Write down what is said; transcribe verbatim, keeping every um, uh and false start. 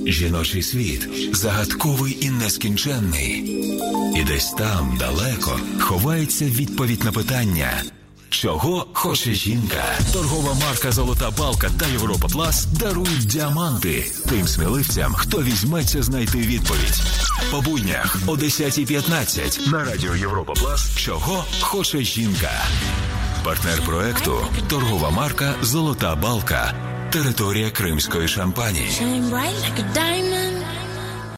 Жіночий світ загадковий і нескінченний. І десь там, далеко, ховається відповідь на питання – чого хоче жінка? Торгова марка «Золота балка» та «Європа Плас» дарують діаманти тим сміливцям, хто візьметься знайти відповідь. По буднях о десята п'ятнадцять на радіо «Європа Плас» «Чого хоче жінка?» Партнер проекту – торгова марка «Золота балка». Територія Кримської Шампанії.